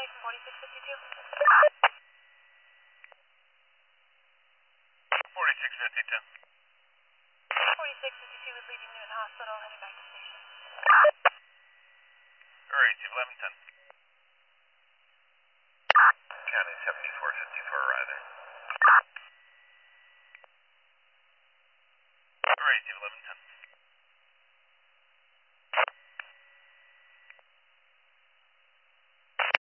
County from 4652. 4652. 4652 is leaving Newton Hospital, heading back to station. Alright, Chief 1110. County 7454 arriving. Alright, Chief 1110.